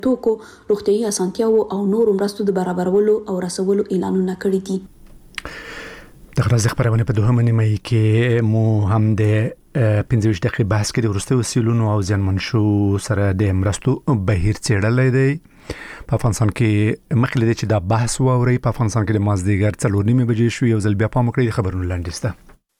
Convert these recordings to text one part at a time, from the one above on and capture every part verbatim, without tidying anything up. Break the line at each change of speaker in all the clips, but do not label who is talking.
توکو روغتیايي اسانتیاو او نور مرستو د برابرولو او رسولو اعلانونه کړی دي.
د غرض خبرونه په دوه منی مې کې مو هم د پنځه ویشت دقیقې بحث کې د ورستو وسیلونو او ځانمن شو سره د مرستو بهیر څېړل دی. په افغانستان کې مخکې لري چې دا بحث ووري په افغانستان کې د مازدیګر څلور نیمه بجې شو. یو ځل بیا پام وکړئ خبرونه لاندې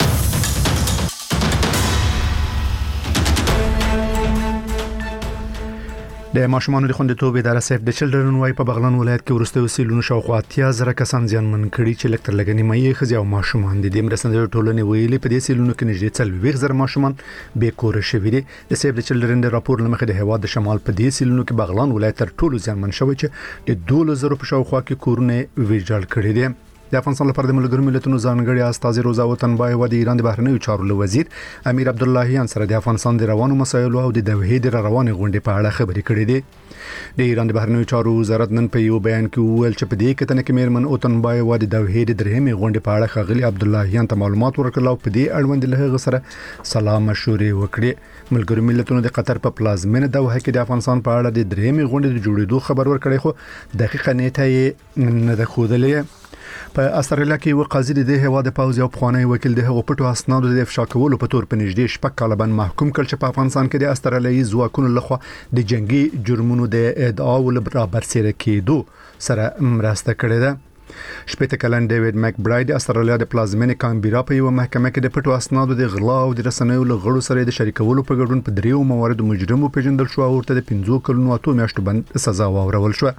د ماشومانو د خوندیتوب اداره سیف د چلډرن وای په بغلان ولایت کې ورسته وسیلونو شاوخوا اتیا زره کسان ځانمن کړي چې لکتر لګنی مې خزي او ماشومان د دې مرستندوی ټولنې ویلي په دې سیلونو کې نږدې څلوېښت زره ماشومان بې کور شوي دي. د سیف د چلډرن د راپور لمخې د هواد د شمال په دې سیلونو کې بغلان ولایت تر ټولو ځانمن شوی چې د دوه زره په شاوخوا کې کورونه ویجاړ کړي دي. د افغانستان لپاره د ملګرو ملتونو ځانګړي استاذ روزا وطنبای و د ایران د بهرنیو چارو وزیر امیر عبداللهیان سره د افغانستان د روانو مسایلو او د دوحې د روانې غونډې په اړه خبرې کړې دي. د ایران د بهرنیو چارو وزارت نن په یو بیان کې وویل چې په دې کې تنه کې میرمن وطنبای و د دوحې د درهمې غونډې په اړه خغلی عبداللهیان ته معلومات ورکړل او په دې اړوند له هغه سره سلام مشورې وکړې. ملګرو ملتونو د قطر په پلازمینه دوحه کې د افغانستان په اړه د درهمې غونډې د جوړېدو خبر ورکړی خو دقیقه نیټه یې نه ده ښودلې. په استرالیا کې یو قاضي د هوا د پاوز او پخوانی وکیل د هغو پټو اسنادو د افشا کولو په تور په نږدې شپږ کاله باندې محکوم کړ چې په افغانستان کې د استرالیایي ځواکونو لخوا د جنگي جرمونو د ادعاو لپاره برسېره کېدو سره مرسته کړې ده. شپږ کلن ډیوډ مک برایډ استرالیا د پلازمینه کانبیرا په یو محکمه کې د پټو اسنادو د غلا او د رسنیو له غړو سره د شریکولو په ګډون په دریو موارد مجرم پیژندل شو او ورته د پنځه کلونو اتو میاشتو باندې سزا واورول شو.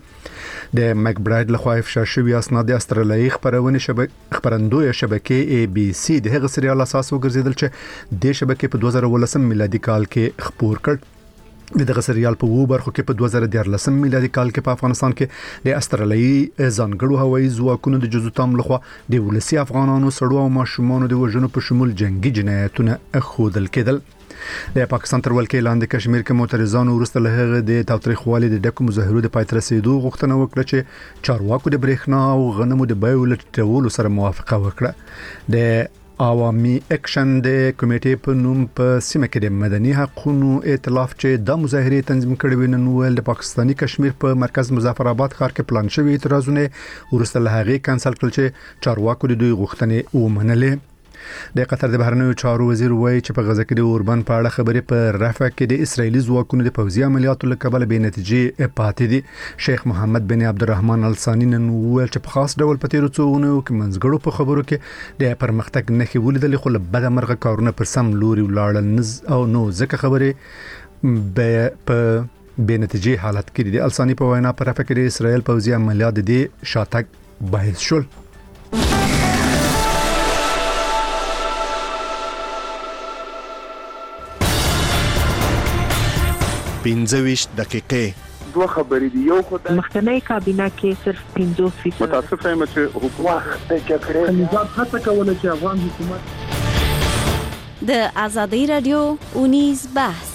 د مک برایډ لخوا افشا شوی اسناد د استرالیایي خبرونه شبکې خبرندوی شبکې ای بي سي د هغه سریال اساس وګرځیدل چې د شبکې په دوه زره ولسم میلادي کال کې خبر کړ. دغه سریال په وو برخو کې په دوه زره دیارلسم میلادي کال کې په افغانستان کې د استرالیایي ځانګړو هوایي ځواکونو د جزوتام لخوا د ولسی افغانانو سړو او ماشومانو د وژنو په شمول جنگي جنایتونه خودل کېدل. د پاکستان تر ولکې لاندې کشمیر کې معترضانو وروسته له هغه د تاوتریخوالي د ډکو مظاهرو د پای ته رسیدو غوښتنه وکړه چې چارواکو د برېښنا او غنمو د بیو لټولو سره موافقه وکړه. د عوامي اکشن د کمیټې په نوم په سیمه کې د مدني حقوقو ائتلاف چې د مظاهرې تنظیم کړي نن ویل د پاکستانی کشمیر په مرکز مظفر آباد ښار کې پلان شوی اعتراضونه ورسته له هغه کانسل کړل چې چارواکو د دوی غوښتنې ومنلې. د قطر د بهرنیو چارو وزیر وایي چې په غزه کې د اوربن په اړه خبرې په رفح کې د اسرایلی ځواکونو د پوځي عملیاتو له کبله بې نتیجې پاتې دي. شیخ محمد بن عبدالرحمن الثاني نن ویل چې په خاص ډول په تیرو څو اونیو کې منځګړو په خبرو کې د پرمختګ نښې ولیدلې خو له بده مرغه کارونه پر سم لوري ولاړل او نو ځکه خبرې په بې نتیجې حالت کې دي. الثاني په وینا په رفح کې د اسرایل پوځي عملیات د دې شاتګ باعث شول.
پنځه ویشت دقیقې
دوه خبرې دي. یو خدای
مخکنی کابینه کې صرف پنځوس فیصد
متاسف یم چې حکومت د جګړې
نظام هڅه کوله چې افغان حکومت
د آزادۍ رادیو اونیز بحث.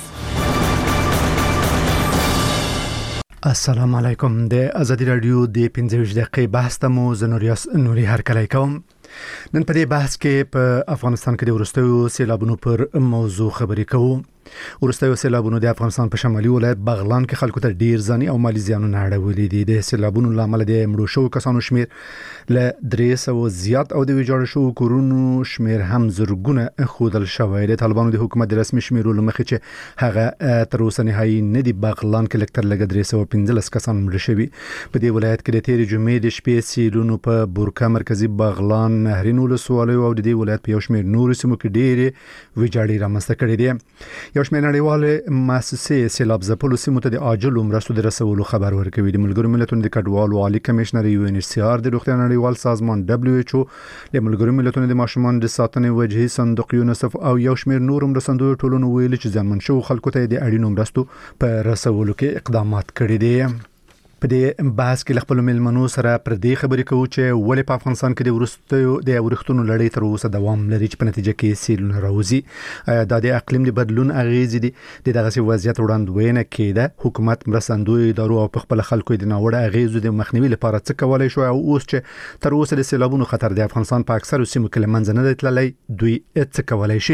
السلام علیکم. د آزادۍ رادیو د پنځه ویشت دقیقې بحث ته مو زنوریاس نوري هرکلی کوم. نن په دې بحث کې په افغانستان کې د ورستیو سیلابونو پر موضوع خبرې کوو. ورستیو سیلابونو د افغانستان په شمالي ولایت بغلان کې خلکو ته ډیر ځاني او مالی زیانونه اړولې دي. د سیلابونو لامل د مړو شوو کسانو شمیر له درې سوه زیات او د ویجاړ شوو کورونو شمیر هم زرګونه خودل شوی دی. طالبانو د حکومت د رسمي شمیرولو مخې چې هغه تر اوسه نهایي نه دی بغلان کې لکتر لګ درې سوه پنځلس کسان مړه شوي. په دې ولایت کې د تیرې جمعې د شپې سیلونو په بورکا مرکزی بغلان نهرین ولسوالۍ او د دې ولایت په یو شمیر نور سیمو کې ډېرې ویجاړې رامنځته کړې دي. یو شمیر نړیوالې مؤسسې سیلاب ځپلو سیمو ته د عاجلو مرستو د رسولو خبر ورکوي. د ملګرو ملتونو د کډوالو عالی کمشنر یو ان ایچ سی آر د روغتیا نړیوال سازمان دبليو ایچ او د ملګرو ملتونو د ماشومان د ساتنې وجهي صندوق یونیسف او یو شمیر نور مرستندوی ټولنو ویلي چې ځانمن شوو خلکو ته د اړینو مرستو په رسولو کې اقدامات کړي دي. په دې بحث کې خپل ملمنو سره پر دې خبرې کوو چې ولې په افغانستان کې د ورستیو د ورښتونو لړۍ تر اوسه دوام لري چې په نتیجه کې سیلونه راوځي. دا د اقلیم د بدلون اغیزې دي. د دغه وضعیت وړاندوینه کېده. حکومت مرستندوی ادارو او په خپل خلکو د ناوړه اغیزو د مخنیوي لپاره څه کولای شو او اوس چې تر اوسه د سیلابونو خطر د افغانستان په اکثر سیمو کې لمنځه نه دی تللی دوی څه کولای شي.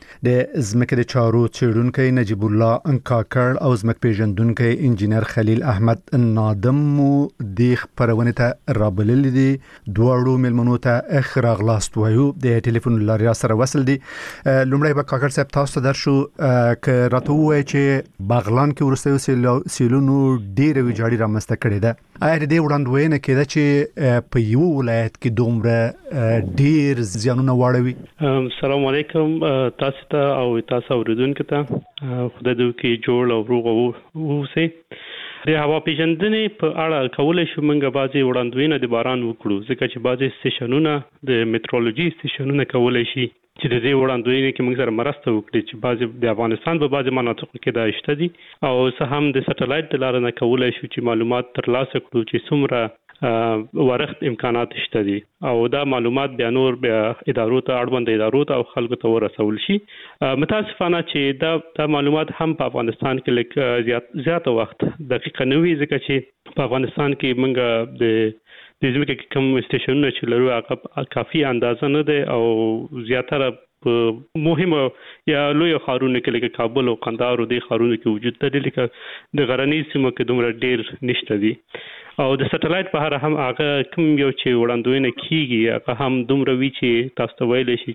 د ځمکې د چارو څېړونکی نجیب الله انکاکړ او ځمکې پیژندونکی انجینر خلیل احمد نادم مو د خبرونه ته رابلل دي. دواړو ملمنو ته اخ راغلاست وایو د ټلیفون لارې سره وصل دي. لومړی به کاکړ صاحب تاسو در شو ک راته وایي چې باغلان کې ورسته سیلونو ډېر ویجاړي رامنځته کړې ده. آیا د دې وړاندوینه کېده چې په یو ولایت کې دومره ډېر زیانونه واړوي؟
السلام علیکم تاسو ته او تاسو اوریدونکو ته خدای دې وکړي جوړ او روغ اوسئ. د هوا پیژندنې په اړه کولای شو موږ بعضي وړاندوینه د باران وکړو ځکه چې بعضي سټیشنونه د میټرولوژي سټیشنونه کولای شي چې د دې وړاندوینې کې موږ سره مرسته وکړي چې بعضي د افغانستان په بعضي مناطقو کې دا شته دي او څه هم د سټلایټ د لارې نه کولای شو چې معلومات ترلاسه کړو چې څومره ورښت امکانات شته دي او دا معلومات بیا نور بیا ادارو ته اړوند ادارو ته او خلکو ته ورسول شي. متاسفانه چې دا د معلومات هم په افغانستان کې لکه زیات زیات وخت دقیق نه وي ځکه چې په افغانستان کې موږ د د ځمکې کې کوم سټیشنونه چې لرو هغه کافي اندازه نه ده او زیاتره په مهمه یا لوی ښارونو کې لکه کابل او قندهار او د ښارونو کې وجود لري لکه د غرنیز سیمو کې دومره ډېر نشته دي او د سټلایټ په اړه هم هغه کوم یو چې وړاندوینه کیږي هغه هم دومره وی چې تاسو ته ویل شي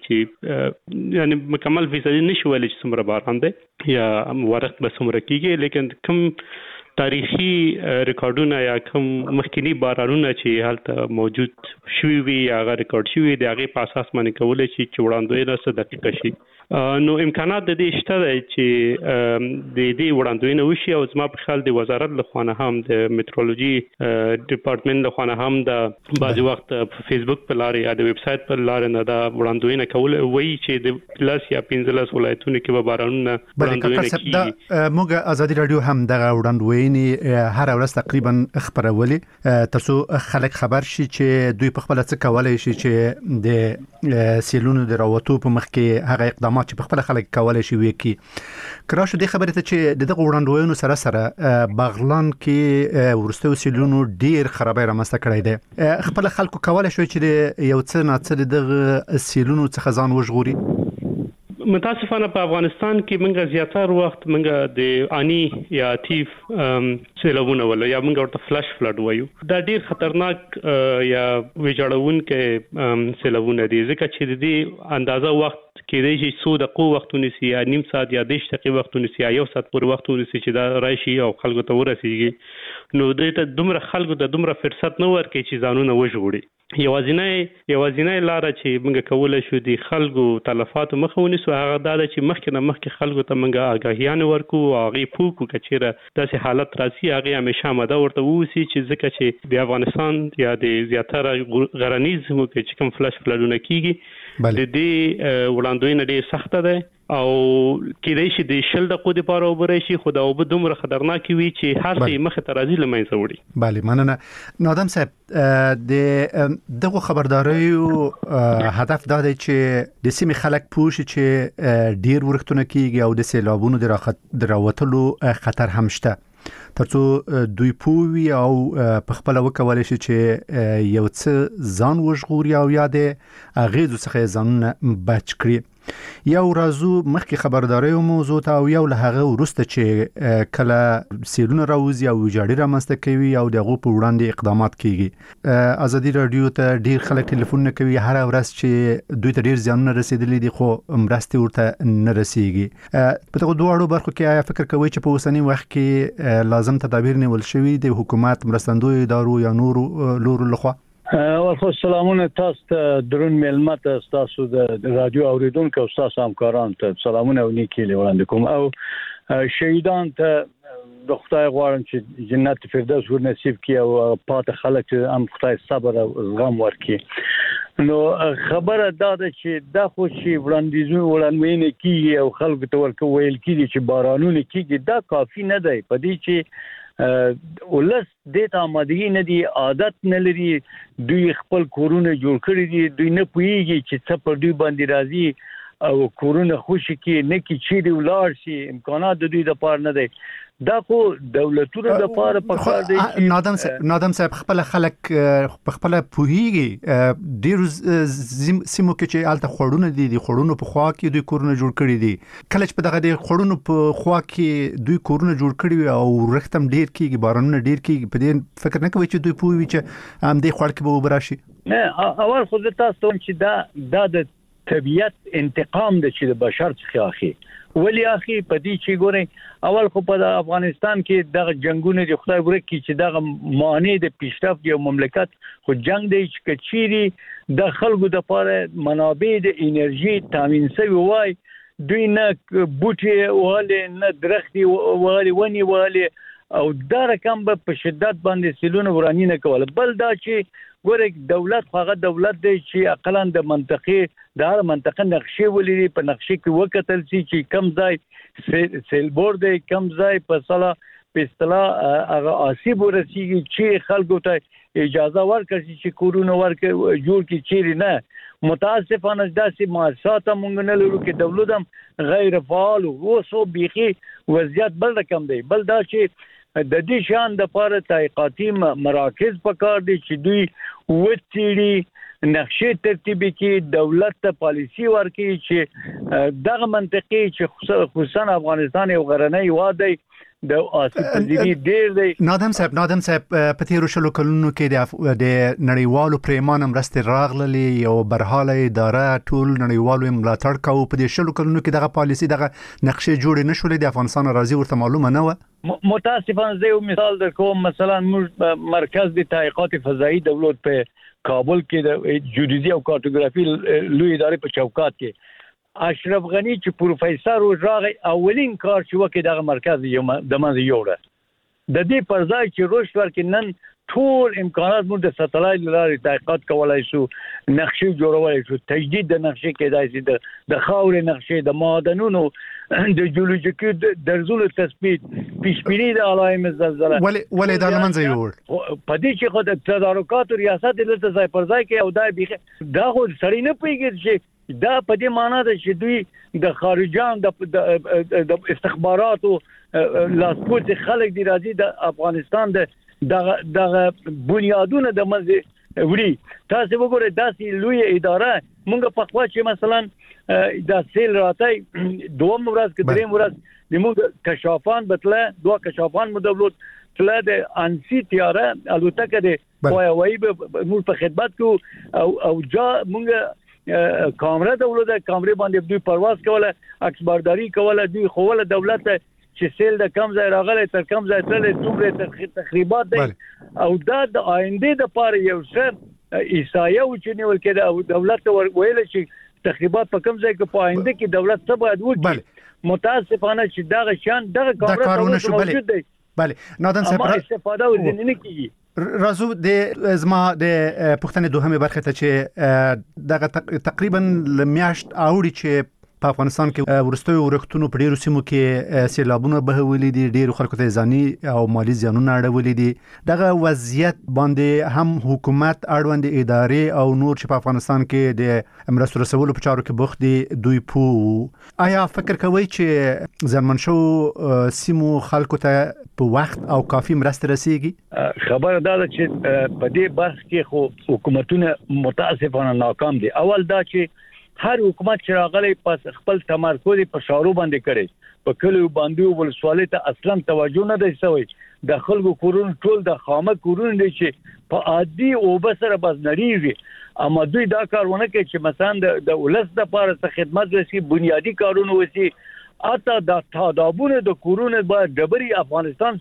چې یعنی مکمل فیصدي نشو ویل چې څومره باران دی یا ورښت به څومره کیږي لیکن کوم تاریخي ریکارډونه یا کوم مخکینی بارانونه چې هلته موجود شوي وي هغه ریکارډ شوي دي هغه په اساس باندې کولای شي چې وړاندوینه څه دقیقه شي. نو امکانات د دې شته چې د دې وړاندوینه وشي او زما په خیال د وزارت لخوا نه هم د میټرولوژي ډپارټمنټ لخوا نه هم د بعض وخت په فیسبوک په لارې یا د ویب سټ په لارې نه دا وړاندوینه کول وایي چې د لاس یا پنځلس ولایتونو کې به بارانونه وړاندوینه کیږي.
موږ ازادي رادیو هم دغه وړاندوینه هر ورځ تقریبا خبرولې ترڅو خلک خبر شي چې دوی په خپل څه کولای شي چې د سیلونو د راوتو په مخ کې هغه اقدامات چې په خپل خلک کولای شي وکي. کراشه د خبرې ته چې دغه وړاندوینو سره سره باغلان کې ورسته سیلونو ډیر خرابې رامنځته کړې ده. خپل خلکو کولای شي چې یو څه نه څه دغه سیلونو څخه ځان وژغوري.
متاسفانه په افغانستان کې موږ زیاتره وخت موږ د اني یا تیف سیلابونه ولا یا موږ ورته فلش فلډ وایو. دا ډیر خطرناک یا ویجاړونکي سیلابونه دي ځکه چې د دې اندازه وخت کې د شي څو دقیقو وختونه سي یا نیم ساعت یا دېرش دقیقې وختونه سي یا یو ساعت پورې وختونه سي چې دا راشي او خلکو ته ورسیږي. نو دې ته دومره خلکو ته دومره فرصت نه ورکړي چې ځانونه وژغوري. یوازینی یوازینی لار چې موږ کولای شو د خلکو تلفات مخه ونیسو هغه دا چې مخکې نه مخکې خلکو ته موږ آگاهیان ورکو او هغه پوکو کچېره داسې حالت راځي هغه همیشه ماده ورته ووسی چې ځکه چې د افغانستان یا د زیاتره غرنیز سیمو کې چې کوم فلش فلډونه کیږي د دې وړاندوینه ډېر سخته ده او کېدای شي د شل دقیقو لپاره وبري شي خو دا اوبه دومره خطرناک وي چې هر څه مخه ته راځي لمنځه وړي.
بله مننه. نادم صاحب د دغه خبرداريو هدف دا دی چې د سیمې خلک پوه شي چې ډیر ورښتونه کیږي او د سیلابونو د راوتلو خطر هم شته ترڅو دوی پوي او په خپل وکولای شي چې یو څه ځان وژغوري او یاده اغیزو څخه ځان بچ کړي. یو رازو مخکې خبرداري موضوع ته او یو له هغه ورسته چې کله سیلونه راوځي او ویجاړي رامنځته کوي او دغه په وړاندې اقدامات کیږي. ازادي رادیو ته ډیر خلک ټلیفون نه کوي هر ورځ چې دوی ته ډیر زیانونه رسیدلي دي خو مرستې ورته نه رسیږي. په دغه دوه اړو برخو کې آیا فکر کوي چې په اوسنی وخت کې لازم تدابیر نیول شوي د حکومت مرستندوی ادارو یا نورو لورو لخوا؟
ورخو سلامونه تاسو ته درون ملمت تاسو د رادیو اوریدونکو او تاسو همکاران ته سلامونه او نیکی وړاندې کوم او شهیدان ته د خدای غواړم چې جنت فردوس ور نصیب کړي او پات خلک هم خدای صبر او زغم ورکړي. نو خبره دا ده چې دا خو چې وړاندیزونه وړاندوینه کیږي او خلکو ته ورکو ویل کیږي چې بارانونه کیږي دا کافی نه دی په دې چې ولس د تامدګي نه دی عادت نه لري دوی خپل کورونه جوړ کړی دي دوی نه پوهیږي چې څه پر دوی باندې راځي او کورونه خوشي کې نه کې چیرې ولاړ شي امکانات د دوی لپاره نه دی دا خو دولتونو لپاره پکار دی
نادم صاحب نادم صاحب خپل خلک خپل پوهیږي ډیر سیمو کې چې الته خړونه دي د خړونو په خوا کې دوی کورونه جوړ کړي دي کله چې په دغه د خړونو په خوا کې دوی کورونه جوړ کړي او رختم ډیر کېږي بارانونه ډیر کېږي په دې فکر نه کوي چې دوی پوهوي چې هم دې خړ کې به وبراشي
نه اول خو د تاسو چې دا دا د طبيعت انتقام د چې د بشر څخه اخی ولی اخی په دې چې ګورئ اول خو په افغانستان کې دغه جنگونه د خدای ورکی چې دغه معنی د پیشرفت یو مملکت خو جنگ دی چې کچيري د خلکو د لپاره منابع د انرژي تامین شوی وای دوی نه بوټي وهاله نه درختي وهاله ونی وهاله او دا رقم په شدت باندې سیلونه ورانی نه کول بل دا چې ګوره دولت هغه دولت دی چې اقلا د منطقې د هر منطقې نقشې ولري په نقشې کې وکتل شي چې کم ځای سیلبور دی کم ځای په صلاح په اصطلاح هغه آسیب ورسیږي چې خلکو ته اجازه ورکړي چې کورونه ورکړي جوړ کړي چیرې نه متاسفانه داسې مؤسسات مونږ نه لرو چې دولت هم غیر فعال او سو بيخي وضعیت بل رقم دی بل دا چې د دې شان د لپاره تحقیقاتي مراکز پکار دي چې دوی وڅېړي نقشې ترتیب کړي دولت ته پالیسی ورکړي چې دغه منطقې چې خصوصا افغانستان یو غرنی هیواد دی د آسیب پذیری ډیر دی
نادم صاحب نادم صاحب په تیرو شلو کلونو کې د نړیوالو پریمانه مرستې راغللې یو برحاله اداره ټول نړیوالو ملاتړ کوي په دې شلو کلونو کې دغه پالیسی دغه نقشې جوړې نشولې د افغانستان راځي ورته معلومه نه و
متاسفانه زه یو مثال درکوم مثلا موږ مرکز د تحقیقات فضایی دولت په کابل کې د جیودیزي او کارتوګرافي لوی ادارې په چوکات کې اشرف غنی چې پروفیسور راغی اولین کار چې وکړ دغه مرکز یو د منځ یوړه د دې پر ځای چې روش ورکې نن ټول امکانات موږ د ساتلایت لارې تحقیقات کولای شو نقشې جوړولای شو تجدید د نقشې کېدای شي د د خاورې نقشې د معدنونو د جیولوژیکي درزونو تثبیت پیشبینی د علائم زلزله
ولې ولې دا لمنځه یوړ
په دې چې خو د تدارکات ریاست د ځای پر ځای کې او دا بیخ دا خو سړی نه پیږي چې دا په دې معنی ده چې دوی د خارجان د استخباراتو لاسپوڅ خلک دی راځي د افغانستان د دغه بنیادونه د مزه وړي تاسو وګورئ داسې لوی اداره مونږ په خوا چې مثلا د سیل راتای دوم ورځ کې دریم ورځ د موږ کشافان بتله دوه کشافان مدولت تله د انسی تیاره الوتکه د وای موږ په خدمت کو او او جا مونږ کامره دولت کامره باندې دوی پرواز کوله عکس برداری کوله دوی خوله دولت چې سیل د کم ځای راغله تر کم ځای تل څومره تخریبات دي او دا د آینده د پاره یو څه ایسایه او چې نیول کېده او دولت ویل چې تخریبات په کم ځای کې په آینده کې دولت څه باید وکړي متاسفانه چې دغه شان دغه کارونه موجود دي
بله نادم صاحب
استفاده ورنه نه کیږي
رازو د زما د پښتنې دوهمه برخه ته چې دغه تقریبا لمیاشت اوړي چې په افغانستان کې ورستوي ورختونو په ډیرو سیمو کې سیلابونه بهولې دي ډیرو خلکو ته ځاني او مالی زیانونه اړولې دي دغه وضعیت باندې هم حکومت اړوند ادارې او نور چې په افغانستان کې د مرستو رسولو په چارو کې بوخت دي دوی پو آیا فکر کوي چې زمون شو سیمو خلکو ته په وخت او کافي مرسته رسیږي
خبره دا ده چې په دې برخه کې خو حکومتونه متاسفانه ناکام دي اول دا چې هر حکومت چې راغلی پس خپل تمرکز په شارو باندې کړي په کلیو باندې ولسوالۍ ته اصلا توجه نه دی شوی د خلکو کورونه ټول د خامه کورونه دي چې په عادي او بسره بس نړیږي اما دوی دا کارونه کوي چې مثلا د ولس د لپاره څه خدمت وشي بنیادی کارونه وشي اته د تادابونه د کورونه باید ډبري افغانستان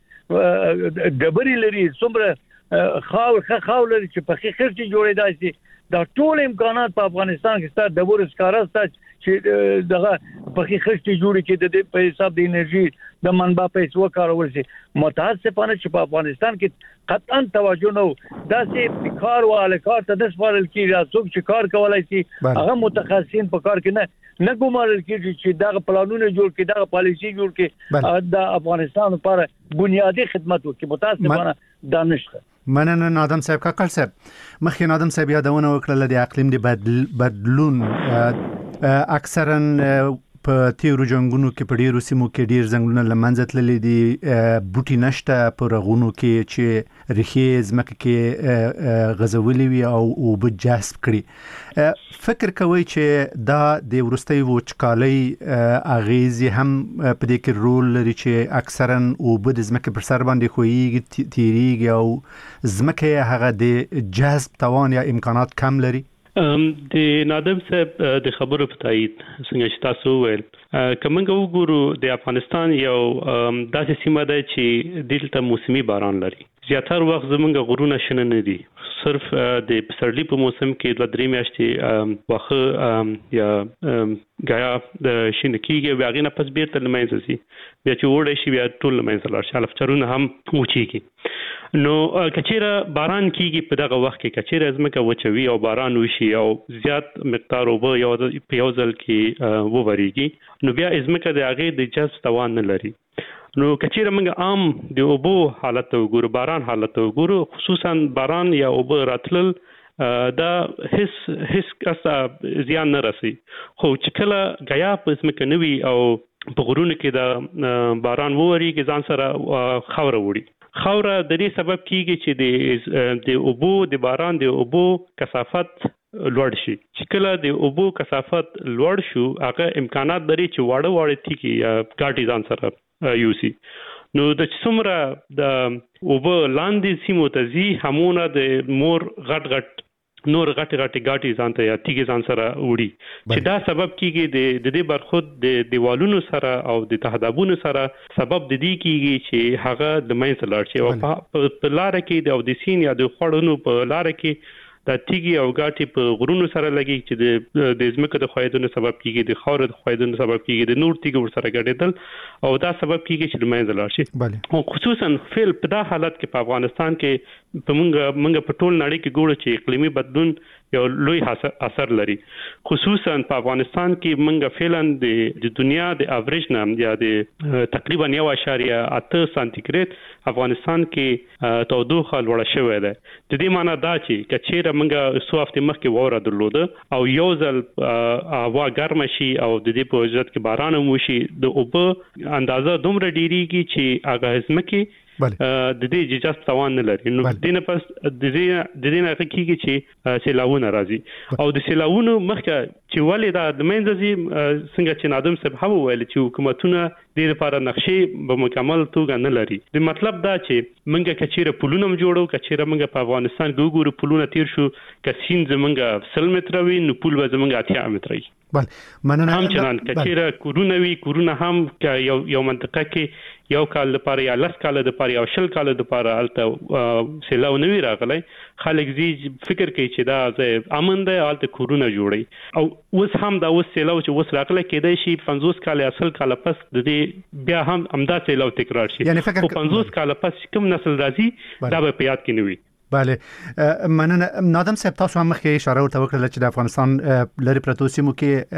څومره ډبري لري څومره خاور خاور لري چې په خیر کې جوړېدای شي دا ټول امکانات په افغانستان کې ستاسو د ورس کارسته چې دغه په خښتي جوړ کې د په حساب د انرژي د منبع پیسو کارول شي متاسفانه چې په افغانستان کې قطعا توجه نه داسې کار او الکار ته د سپارل کېږي څوک چې کار کولای شي هغه متخصصین په کار کې نه نه ګمارل کېږي چې دغه پلانونه جوړ کړي دغه پالیسي جوړ کړي د افغانستان لپاره بنیادی خدمت وکړي متاسفانه دا نشته
مننه نادم صاحب کاکل صاحب مخکې نادم صاحب یادونه وکړه د اقلیم د بدلون اکثرا په تیرو جنگونو کې په ډیرو سیمو کې ډیر ځنګلونه لمنځه تللي دي، بوټي نشته په رغونو کې چې ریښې ځمکه کې غځولې وي او اوبه جذب کړي. فکر کوي چې دا د وروستي وچکالۍ اغیزې هم په دې کې رول لري چې اکثرا اوبه د ځمکې پر سر باندې خویږي، تیریږي او ځمکه هغه د جذب توان یا امکانات کم لري؟
د نادم صاحب د خبرو په تایید څنګه چې تاسو وویل، کومنګ وګورو د افغانستان یو داسې سیمه ده چې دلته موسمي باران لري. زیاتره وخت زمونږ غرونه شنه نه دي، صرف د پسرلی په موسم کې دوه درې میاشتې واخه یا غیا د شنه کېږي، بیا غینه پس بیرته لمنځه ځي، بیا چې وړي شي بیا ټول لمنځه لاړ شي، الفچرونه هم وچیږي. نو کچیره باران کیږي په دغه وخت کې، کچیره ځمکه وچوي او باران وشي او زیات مقدار اوبه یو په یو ځل کې ووريږي، نو بیا ځمکه د هغه د جذب توان نه لري. نو کچیره موږ عام د اوبو حالت وګورو، باران حالت وګورو، خصوصا باران یا اوبه راتلل دا هیڅ هیڅ کس زیان نه رسي. خو چې کله غیا په ځمکه نوي او په غرونو کې د باران ووريږي ځان سره خاور وړي. خاوره د دې سبب کیږي چې د د اوبو د باران د اوبو کثافت لوړ شي. چې کله د اوبو کثافت لوړ شو، هغه امکانات لري چې واړه واړه تیږي یا ګاټي ځان سره یوسي. نو د څومره د اوبو لاندې سیمو ته ځي، همونه د مور غټ غټ نور غټ غټ ګاټي ځان ته یا تیږي ځان سره وړي، چې دا سبب کیږي د د دې برخود د دیوالونو سره او د تهدابونو سره سبب د دې کیږي چې هغه د مینځ لاړ شي او په لار کې د اودسین یا د خوړونو په لار کې د تیږي او ګاټي په غرونو سره لګي چې د د ځمکې د خویدونو سبب کیږي، د خاور د خویدونو سبب کیږي، د نور تیږي ور سره ګډېدل او دا سبب کیږي چې د مینځ لاړ شي. او خصوصا فعل په دا حالت کې په افغانستان کې په موږ موږ په ټول نړۍ کې ګورو چې اقلیمي بدلون یو لوی اثر لري. خصوصا په افغانستان کې موږ فعلا د دنیا د اوریج نام یا د تقریبا یو اشاریه اته سانتیګریډ افغانستان کې تودوخه لوړه شوې ده. د دې معنی دا چې کچېره موږ څو هفته مخکې وره درلوده او یو ځل هوا ګرمه شي او د دې په وجه کې باران وشي، د اوبه اندازه دومره ډیریږي چې هغه ځمکې د دې ججاز توان نه لري. نو د دې پس د دې د دې نه کېږي چې سیلاوونه راځي او د سیلاوونو مخکې چې ولې دا د منځي څنګه چې نادم صاحب هم ویل چې حکومتونه د لپاره نقشې په مکمل توګه نه لري. د مطلب دا چې منګه کچیره پلونه جوړو، کچیره منګه په افغانستان کې وګورو پلونه تیر شو، کسین زمونږه سل متر وي نو پل به زمونږه اتیا متر وي.
بل مننه
هم چنان کچیره کورونه وي، کورونه هم یو یو منطقه کې یو کال لپاره یا لس کال لپاره یا شل کال لپاره الته سیلاو نوی راغلی، خلک زی فکر کوي چې دا زه امن ده الته کورونه جوړي او اوس هم دا اوس سیلاو چې اوس راغلی کېدای شي پنځوس کال یا سل کال پس د دې بیا هم امدا سیلاو تکرار شي.
یعنی فکر
او پنځوس کال پس کوم نسل راځي دا به په یاد کې نه وي.
بله مننه نادم صاحب، تاسو هم مخکې اشاره ورته وکړه چې د افغانستان لري پرتو سیمو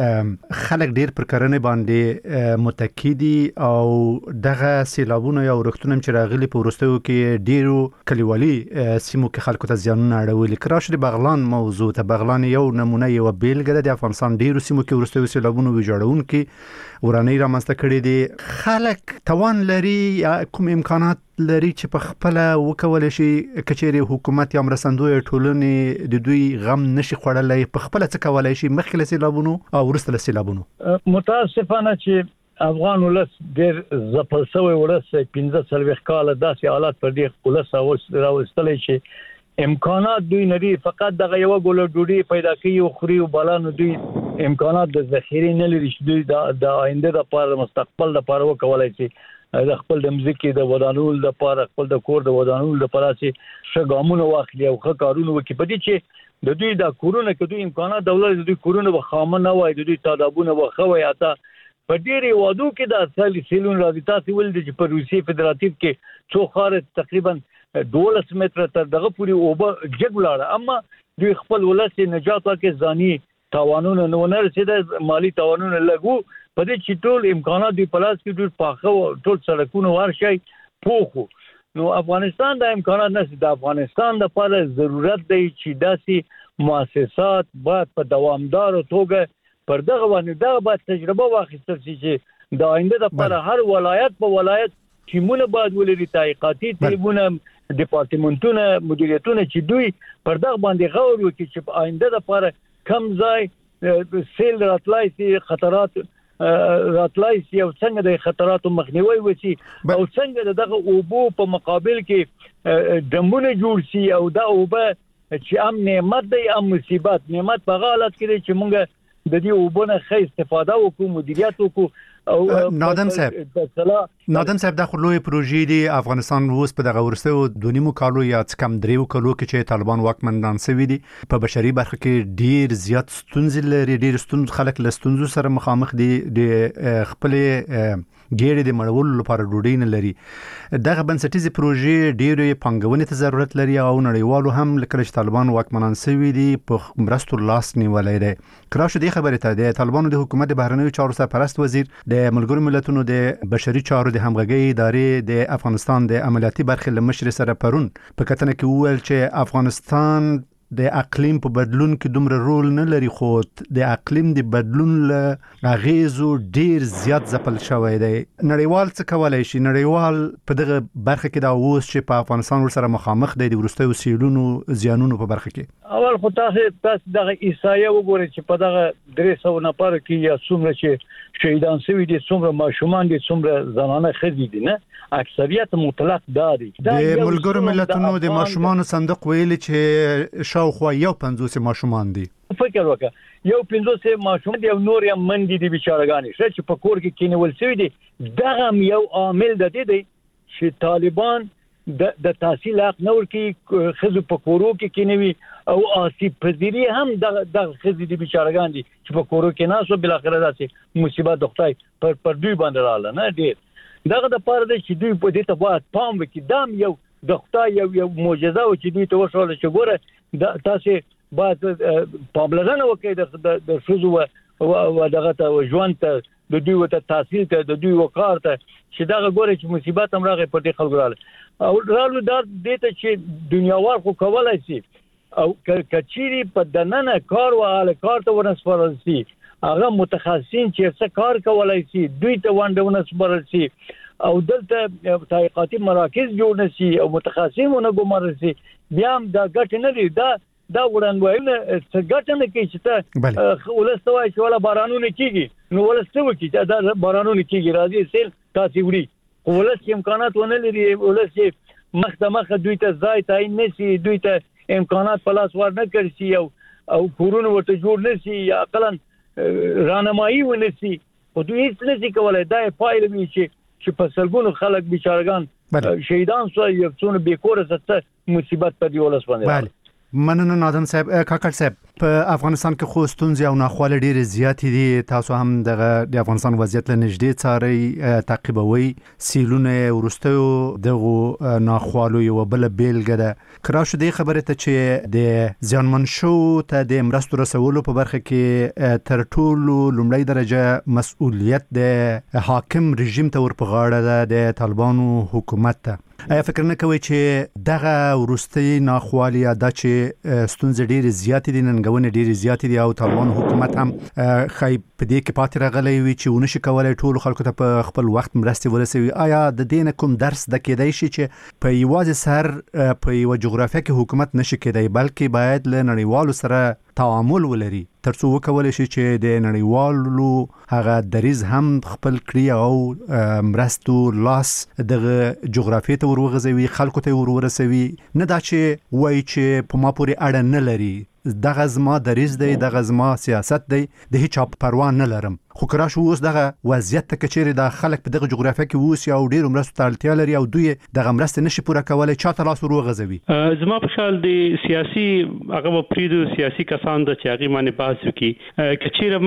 کې خلک ډیر پر کرنې باندې متکی دي او دغه سیلابونه یا ورښتونه چې راغلي په وروستیو کې ډیرو کلیوالي سیمو کې خلکو ته زیانونه اړولي. کراش د بغلان موضوع ته، بغلان یو نمونه یو بیلګه ده د افغانستان ډیرو سیمو کې وروستیو سیلابونو ویجاړونکي ورانه رامنځته کړي دي. خلک توان لري یا کوم امکانات لري چې په خپل وکول شي کچېری حکومت یا مرستندوی ټولنې د دوی غم نشي خوړلای، په خپل څه کولای شي مخکله سیلابونو او ورسته سیلابونو؟
متاسفانه چې افغان ولس ډېر ځپل شوی ولس پنځه څلوېښت کاله داسې حالات پر دې ولس راوستلی چې امکانات دوی نری، فقط دغه یو ګوله ډوډۍ پیدا کوي او خوري او بلانو دوی امکانات د ذخیره نه لري چې دوی د آینده لپاره مستقبل لپاره وکولای شي د خپل د مزکی د ودانول لپاره، خپل د کور د ودانول لپاره چې شګامونه واخلي او ښه کارونه وکړي. په دې چې د دوی د کورونه کې دوی امکانات دولت د دوی کورونه به خامه نه وای، د دوی تعدادونه به خوي. اته په ډېرې وادو کې د اصلي سیلون راځي. تاسو ول د په روسي فدراتیو کې څو خار تقریبا دولس متر تر دغه پوری اوبه جګلاړه، اما دوی خپل ولس نجات کې ځاني توانونه نو نه رسیدل، مالی توانونه لګو. په دې چې ټول امکانات دی پلاس کې ټول پاخه ټول سړکونه ورشي پوخو. نو افغانستان د امکانات نشي. د افغانستان لپاره ضرورت دی چې داسې مؤسسات باید په دوامدار توګه پر دغه باندې دغه باید تجربه واخیستل شي چې د آینده لپاره هر ولایت په ولایت ټیمونه باید ولري، تحقیقاتي ټیمونه، ډپارټمنټونه، مدیریتونه چې دوی پر دغه باندې غور وکړي چې په آینده لپاره کم ځای سیل راتلای شي، خطرات راتلای شي او څنګه د خطراتو مخنیوي وشي او څنګه دغه اوبو په مقابل کې دمونه جوړ شي او دا اوبه چې ام نعمت دی ام مصیبت. نعمت په حالت کې چې موږ د دې اوبونه ښه استفاده وکړو، مدیریت وکړو. او
نادم صاحب نادم صاحب دا خو لوی پروژې دي. افغانستان اوس په دغه ورستو دوه نیمو کالو یا کم دریو کالو کې چې طالبان واکمنان شوي دي په بشري برخه کې ډیر زیات ستونزې لري، ډیر ستونزې خلک له ستونزو سره مخامخ دي، د خپل ګېړې د مړولو لپاره ډوډۍ نه لري. دغه بنسټیزې پروژې ډېرې پانګونې ته ضرورت لري او نړیوالو هم لکه چې طالبان واکمنان شوي دي په مرستو لاس نیولی دی. که راشو دې خبرې ته د طالبانو د حکومت د بهرنیو چارو سرپرست وزیر د ملګرو ملتونو د بشري چارو د همغږۍ ادارې د افغانستان د عملیاتي برخې له مشر سره پرون په کتنه کې وویل چې افغانستان د اقلیم په بدلون کې دومره رول نه لري، خو د اقلیم د بدلون له اغیزو ډیر زیات ځپل شوی دی. نړیوال څه کولای شي؟ نړیوال په دغه برخه کې دا اوس چې په افغانستان ورسره مخامخ دی د وروستیو سیلونو زیانونو په برخه کې.
اول خو تاسو تاسو دغه احصایه وګورئ چې په دغه درې سوه نفر کې یا څومره چې شهیدان شوي دي، څومره ماشومان دي، څومره زنانه ښځې دي، نه اکثریت مطلق دا دي.
د ملګرو ملتونو د ماشومان صندوق ویلي چې شاوخوا یو پنځوس ماشومان دي.
فکر وکړه یو پنځوس ماشومان دي او نور یې منډي دي بیچارهګانې چې په کور کې کینول شوي دي. دغه یو عامل د دې دی چې طالبان د د تحصیل حق نه ورکړي، ښځو په کورو کې کینوي او آسیب پذیري هم د د ښځې دي بیچارهګان دي چې په کورو کې ناست او بالاخره داسې مصیبت د خدای پر پر دوی باندې راغله. نه ډېر دغه د پاره دی چې دوی په دې ته باید پام وکړي. دا یو د خدای یو یو معجزه و چې دوی ته وشوله چې ګوره تاسې باید پاملرنه وکړئ د ښځو و دغه ته ژوند ته، د دوی ورته تحصیل ته، د دوی وقار ته، چې دغه ګوره چې مصیبت هم راغی پر دې خلکو راغلی او رالو دا دې ته چې دنیاوال خو کولی شي او که چیرې په دننه کار وهله کار ته ونسپارل شي، هغه متخصصین چې څه کار کولای شي دوی ته ونډه ونسپارل شي او دلته تحقیقاتي مراکز جوړ نشي او متخصصین ونه ګمارل شي، بیا هم دا ګټه نه لري. دا دا وړاندوینه څه ګټه نه کوي چې ته ولس ته وایي چې ولا بارانونه کېږي، نو ولس څه وکړي چې دا بارانونه کېږي راځي سیل تاسې وړي، خو ولس چې امکانات ونه لري، ولس چې مخ ته مخه دوی ته ځای تعیین نه شي، دوی ته امکانات په لاس ور نه کړي شي او او کورونه ورته جوړ نه شي یا اقلا رانمایي ونه شي، خو دوی هیڅ نه شي کولی. دا یې پایله وي چې چې په سلګونو خلک بیچارهګان شهیدان شوه، یو څونه بېکوره څه مصیبت په دې ولس باندې راغلی.
مننه نادم صاحب. کاکړ صاحب، په افغانستان کې خو ستونزې او ناخواله ډېرې زیاتې دي، تاسو هم دغه د افغانستان وضعیت له نږدې څارئ، تعقیبوئ. سیلونه وروستیو دغو ناخوالو یوه بله بیلګه ده. که راشو دې خبرې ته چې د زیانمن شوو ته د مرستو رسولو په برخه کې تر ټولو لومړی درجه مسؤلیت د حاکم رژیم ته ور په غاړه ده، د طالبانو حکومت ته. آیا فکر نه کوئ چې دغه وروستي ناخوالې یا دا چې ستونزې ډېرې زیاتې دي، ننګونې ډېرې زیاتې دي او طالبانو حکومت هم ښایي په دې کې پاتې راغلی وي چې ونه شي کولی ټولو خلکو ته په خپل وخت مرستې ورسوي؟ آیا د دې نه کوم درس د کېدی شي چې په یوازې سر په یوه جغرافیه کې حکومت نشي کېدی، بلکې باید له نړیوالو سره تعامل ولري تر څو وکولی شي چې د نړیوالو هغه دریز هم خپل کړي او مرستو لاس دغه جغرافیې ته ورغځوي، خلکو ته ورورسوي، نه دا چې وایي چې په ما پورې اړه نه لري، دغه زما دریز دی، دغه زما سیاست دی، د هیچا پروا نه لرم. خو که راشو اوس دغه وضعیت ته که چیرې دا خلک په دغه جغرافیه کې اوسي او ډېرو مرستو ته اړتیا لري او دوی دغه مرستې نشي پوره کولی، چا ته لاس ور وغځوي؟
زما په خیال د سیاسي هغه به پرېږدو، سیاسي کسان ده چې هغې باندې بحث وکړي. که چیرې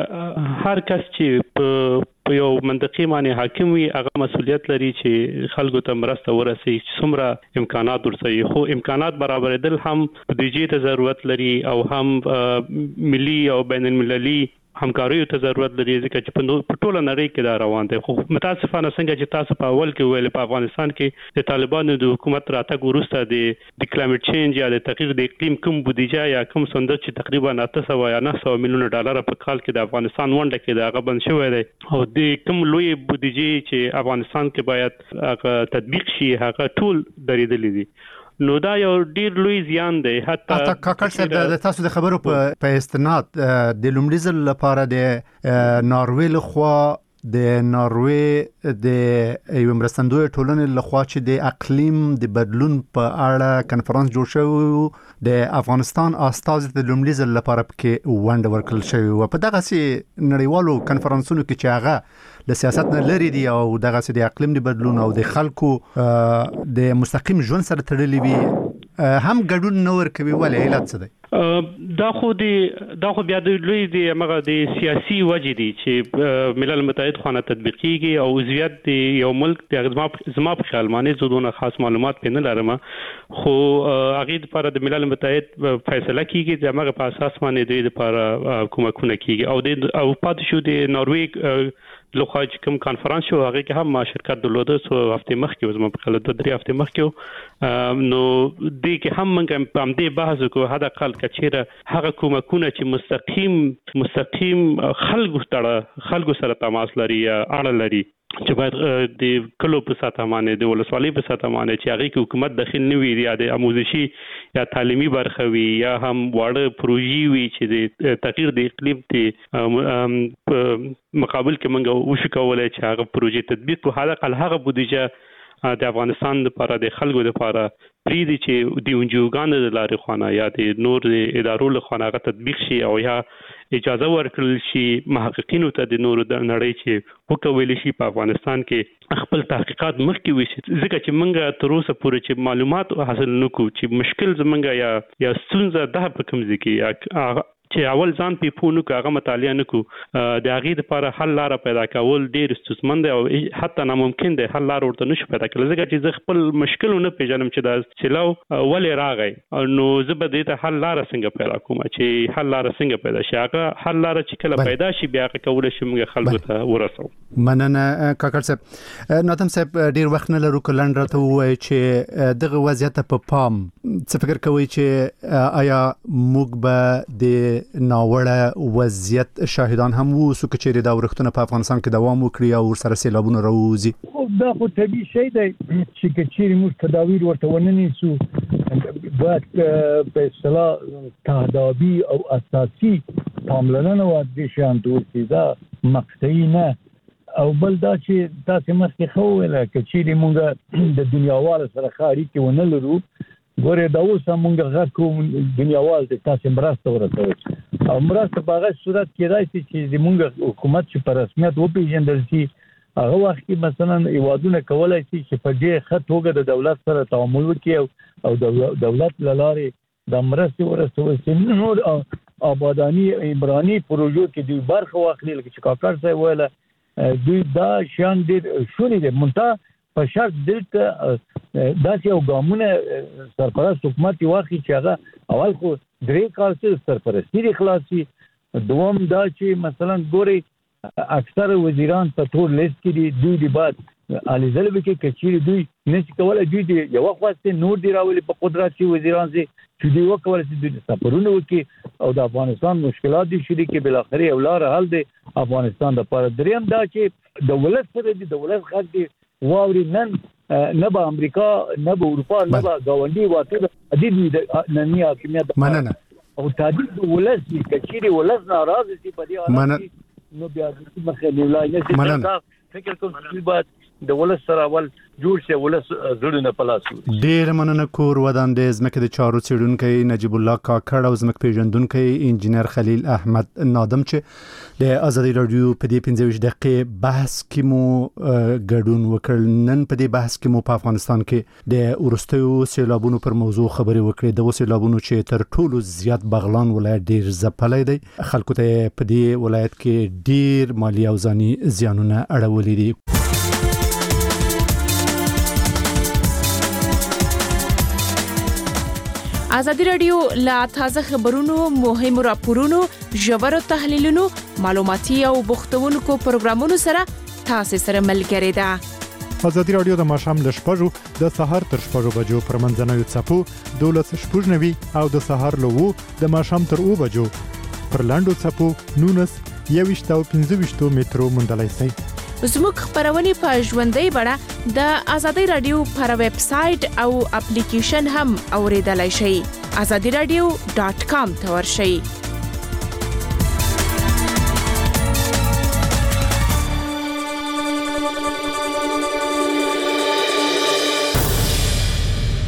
موږ هر کس چې په په یو منطقې باندې حاکم وي هغه مسؤلیت لري چې خلکو ته مرسته ورسوي، چې څومره امکانات ورسوي، خو امکانات برابرېدل هم بودیجې ته ضرورت لري او هم ملي او بین المللي همکاریو ته ضرورت لري ځکه چې په ټوله نړۍ کې دا روان دی. خو متاسفانه څنګه چې تاسو په اول کې ویل په افغانستان کې د طالبانو د حکومت راتګ وروسته د کلایمټ چینج یا د تغییر د اقلیم کوم بودیجه یا کوم صندوق چې تقریبا اته سوه یا نه سوه میلیونه ډالر په کال کې د افغانستان ونډه کې دا هغه بند شوی دی او د کوم لوی بودیجه چې افغانستان کې باید هغه تطبیق شي هغه ټول درېدلې دي. نو دا یو ډیر لوی زیان دی. حتی
کاکړ صاحب د تاسو د خبرو په استناد د لومړي ځل لپاره د ناروې لخوا د ناروې د یو مرستندوی ټولنې لخوا چې د اقلیم د بدلون په اړه کنفرانس جوړ شوی د افغانستان استازي د لومړي ځل لپاره کې ونډه ورکړل شوی و. په دغه سي نړیوالو کنفرانسونو کې چې هغه د سیاست نه لري دي او دغه سي د اقلیم د بدلون او د خلکو د مستقیم ژوند سره تړلې وي هم ګډون نه ورکوي. ولې علت څه دی؟
دا خو دی دا خو بیا د لوی دی هغه د سیاسي وجې دي چې ملل متحد خانه تطبیقيږي او عضویت دی یو ملک د زما زما په خیال باندې زودونه خاص معلومات پنه لرم خو هغه لپاره د ملل متحد فیصله کیږي چې هغه په اساس باندې د لپاره کومکونه کیږي او د او پات شو د ناروې لوخه چې کوم کانفرنس شو هغه کې هم ما شرکت درلوده سو هفته مخکې زما په خیال د درې هفته مخکې نو دې کې هم موږ هم دې بحث وکړو هدا کال کچیره هغه کومکونه چې مستقیم مستقیم خلکو سره خلکو سره تماس لري یا اړه لري چې باید د کلو په ساتمانه د ولسوالۍ په ساتمانه چې هغه کې حکومت داخل نه وي یا د آموزشي یا تعلیمي برخه وي یا هم واړه پروژې وي چې د تغییر د اقلیم ته مقابل کې موږ وشو کولای چې هغه پروژې تطبیق کو هغه هغه بودیجه د افغانستان لپاره د خلکو لپاره پریدي چې د انجوګانو د لارې خانه یا د نور ادارو له خانه هغه تطبیق شي او یا اجازه ورکړل شي محققینو ته د نور د نړۍ چې وکوي شي په افغانستان کې خپل تحقیقات مخکې وشي ځکه چې موږ تر اوسه پورې چې معلومات حاصل نکو چې مشکل زمونږ یا یا ستونزه ده په کوم ځای کې چې اول ځان په پونو کاغه مطالعه نکو د هغه لپاره حل لار پیدا کول ډیر ستونزمن دی او حتی ناممکن دی حل لار ورته نشو پیدا کول ځکه چې زه خپل مشکلونه پیژنم چې دا چلو ولې راغی نو زه به دې ته حل لار څنګه پیدا کوم چې حل لار څنګه پیدا شي هغه حل لار چې کله پیدا شي بیا کول شي موږ خلکو ته ورسو.
مننه کاکړ صاحب. نادم صاحب ډیر وخت نه لرو کلن راته وای چې دغه وضعیت په پام څه فکر کوي چې آیا موږ به د ناوړه وضعیت شاهدان هم وو سو کچېری دا ورختونه په افغانستان کې دوام وکړي او ورسره سیلابونه راوځي؟
دا خو طبيعي شی دی چې کچېری موږ تداویر ورته وننیسو باید په اصطلاح تهدابي او اساسي پاملرنه ورته شان دوی دا مقطعي نه او بل دا چې تاسو مخکې خو ویل کچېری موږ د دنیاوال سره خاري کې ونه لرو ګوره دا اوس موږ غږ کوم دنیاوال ته تاسو مرسته ورکوي او مرسته په هغه صورت کې راځي چې موږ حکومت چې په رسمیت وپیژندل شي هغه وخت کې مثلا ایوادونه کولای شي چې په دې خط توګه د دولت سره تعامل وکړي او دولت لاره د مرسته ورسوي چې نور آبادانی عمرانی پروژو کې دوی برخه واخلي لکه چې کاکړ صاحب ویل دوی دا شان دې شونې دي مونږ په شرط دلته داسې یو ګامونه سرپرست حکومت واخلي چې هغه اول خو درې کال څخه سرپرستی دی خلاصي دوم دا چې مثلا ګوري اکثر وزیران په ټول لیست کې دي دوی دی بعد علي زلبي کې کچېری دوی نشي کولای دوی دی یو وخت نور دی راولي په قدرت چې وزیران سي چې دوی وکول چې دوی سفرونه وکړي او د افغانستان مشکلات دي شری کې بل اخري اولار حل دی افغانستان د پر دریم دا چې د ولادت سره دی د ولادت خاص دی واوري نن نه به امریکا نه به اروپا نه به گاونډي واته د دې نننی حاکمیت
مننه
او تعدید ولس کچېری ولس ناراض دي په دې حالت نو بیا د مخه نیولای نه شي فکر کوم چې بعد د ولس سره ول جوړ شي ولس زړونه پلاسو.
ډیر مننه کور ودان د زمکه د چارو چیرونکو نجیب الله کاکړ او زمکه پیژندونکو انجنیر خلیل احمد نادم چې د ازادي رادیو په دې پنځه ویشت دقیقې بحث کې مو ګډون وکړ. نن په دې بحث کې مو په افغانستان کې د ورستیو سیلابونو پر موضوع خبرې وکړې. د سیلابونو چې تر ټولو زیات بغلان ولایت ډیر ځپلې دی خلکو ته په دې ولایت کې ډیر مالی او ځاني زیانونه اړولې دي.
ازادي رادیو لا تازه خبرونو، مهمو راپورونو، ژورو تحلیلونو، معلوماتي او بوختونکو پروګرامونو سره تاسو سره ملګری ده.
ازادي رادیو د ماښام له شپږو د سهار تر شپږو بجو پر منځنوي څپو دولس شپږ نوي او د سهار له وو د ماښام تر اوو بجو پر لاندو څپو نونس یويشت او پنځه ویشت میټرو موندلای شئ.
زموږ خبرونه په ژوندۍ بڼه د ازادي رادیو پر ویب سټ او اپلیکیشن هم اوریدلای شئ. azadi radio dot com ته ورشئ.